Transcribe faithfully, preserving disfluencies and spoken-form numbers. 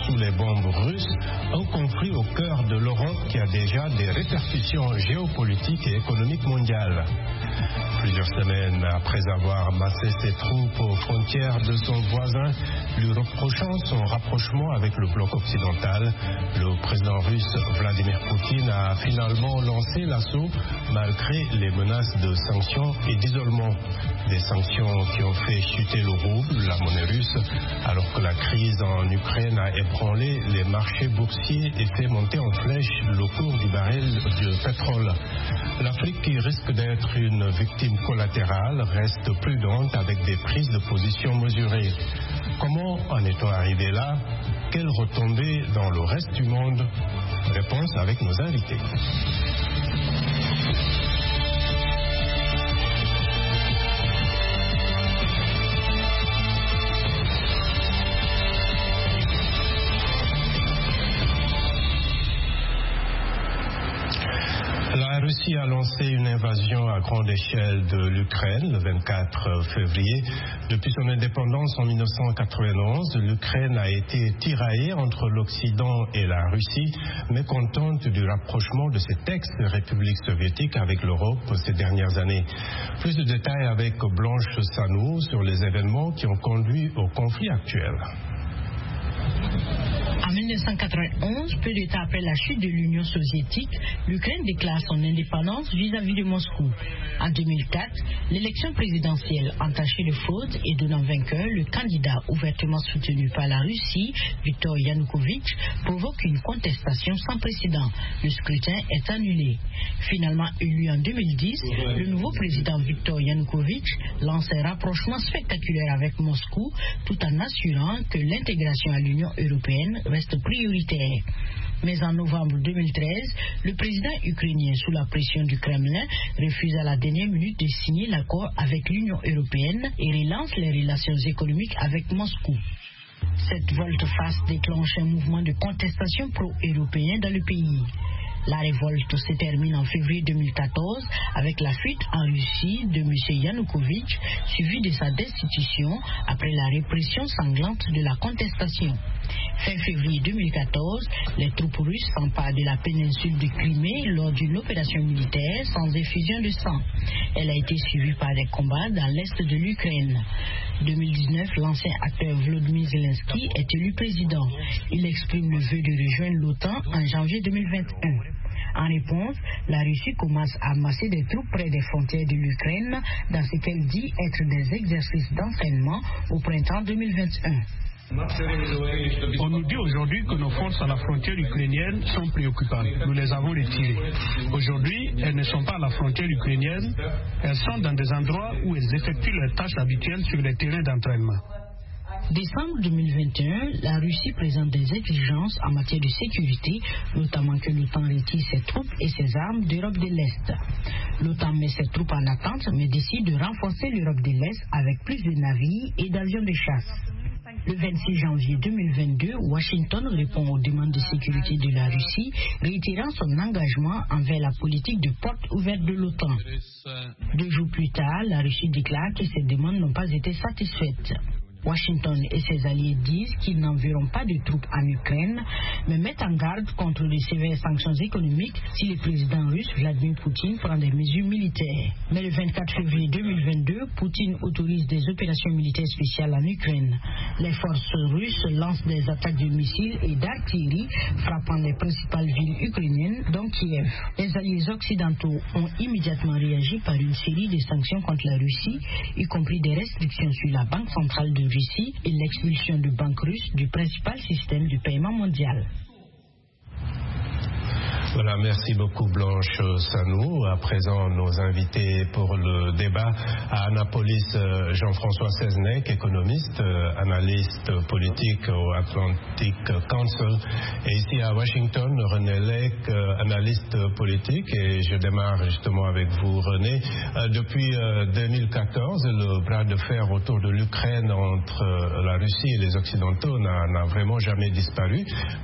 sous les bombes russes, un conflit au cœur de l'Europe qui a déjà des répercussions géopolitiques et économiques mondiales. Plusieurs semaines après avoir massé ses troupes aux frontières de son voisin, lui reprochant son rapprochement avec le bloc occidental, le président russe Vladimir Poutine a finalement lancé l'assaut malgré les menaces de sanctions et d'isolement. Des sanctions qui ont fait chuter le rouble, la monnaie russe, alors que la crise en Ukraine a ébranlé les marchés boursiers et fait monter en flèche le cours du baril de pétrole. L'Afrique, qui risque d'être une victime collatérale, reste prudente avec des prises de position mesurées. Comment en est-on arrivé là? Quelles retombées dans le reste du monde? Réponse avec nos invités. La Russie a lancé une invasion à grande échelle de l'Ukraine le vingt-quatre février. Depuis son indépendance en mille neuf cent quatre-vingt-onze, l'Ukraine a été tiraillée entre l'Occident et la Russie, mécontente du rapprochement de cette ex-république soviétique avec l'Europe ces dernières années. Plus de détails avec Blanche Sanou sur les événements qui ont conduit au conflit actuel. En mille neuf cent quatre-vingt-onze, peu de temps après la chute de l'Union soviétique, l'Ukraine déclare son indépendance vis-à-vis de Moscou. En deux mille quatre, l'élection présidentielle entachée de fraude et donnant vainqueur le candidat ouvertement soutenu par la Russie, Viktor Yanukovych, provoque une contestation sans précédent. Le scrutin est annulé. Finalement élu en deux mille dix, le nouveau président Viktor Yanukovych lance un rapprochement spectaculaire avec Moscou tout en assurant que l'intégration à l'Union européenne reste prioritaire. Mais en novembre deux mille treize, le président ukrainien, sous la pression du Kremlin, refuse à la dernière minute de signer l'accord avec l'Union européenne et relance les relations économiques avec Moscou. Cette volte-face déclenche un mouvement de contestation pro-européen dans le pays. La révolte se termine en février deux mille quatorze avec la fuite en Russie de M. Yanukovych, suivie de sa destitution après la répression sanglante de la contestation. Fin février deux mille quatorze, les troupes russes s'emparent de la péninsule de Crimée lors d'une opération militaire sans effusion de sang. Elle a été suivie par des combats dans l'est de l'Ukraine. deux mille dix-neuf, l'ancien acteur Volodymyr Zelensky est élu président. Il exprime le vœu de rejoindre l'OTAN en janvier deux mille vingt et un. En réponse, la Russie commence à amasser des troupes près des frontières de l'Ukraine dans ce qu'elle dit être des exercices d'entraînement au printemps deux mille vingt et un. On nous dit aujourd'hui que nos forces à la frontière ukrainienne sont préoccupantes. Nous les avons retirées. Aujourd'hui, elles ne sont pas à la frontière ukrainienne. Elles sont dans des endroits où elles effectuent leurs tâches habituelles sur les terrains d'entraînement. Décembre deux mille vingt et un, la Russie présente des exigences en matière de sécurité, notamment que l'OTAN retire ses troupes et ses armes d'Europe de l'Est. L'OTAN met ses troupes en attente, mais décide de renforcer l'Europe de l'Est avec plus de navires et d'avions de chasse. Le vingt-six janvier deux mille vingt-deux, Washington répond aux demandes de sécurité de la Russie, réitérant son engagement envers la politique de porte ouverte de l'OTAN. Deux jours plus tard, la Russie déclare que ces demandes n'ont pas été satisfaites. Washington et ses alliés disent qu'ils n'enverront pas de troupes en Ukraine, mais mettent en garde contre les sévères sanctions économiques si le président russe Vladimir Poutine prend des mesures militaires. Mais le vingt-quatre février deux mille vingt-deux, Poutine autorise des opérations militaires spéciales en Ukraine. Les forces russes lancent des attaques de missiles et d'artillerie frappant les principales villes ukrainiennes, dont Kiev. Les alliés occidentaux ont immédiatement réagi par une série de sanctions contre la Russie, y compris des restrictions sur la Banque centrale de Russie et l'expulsion de banques russes du principal système de paiement mondial. Voilà, merci beaucoup Blanche Sanou. À présent, nos invités pour le débat à Annapolis, Jean-François Seznec, économiste, analyste politique au Atlantic Council, et ici à Washington, René Lec, analyste politique, et je démarre justement avec vous René. Depuis deux mille quatorze, le bras de fer autour de l'Ukraine entre la Russie et les Occidentaux n'a vraiment jamais disparu,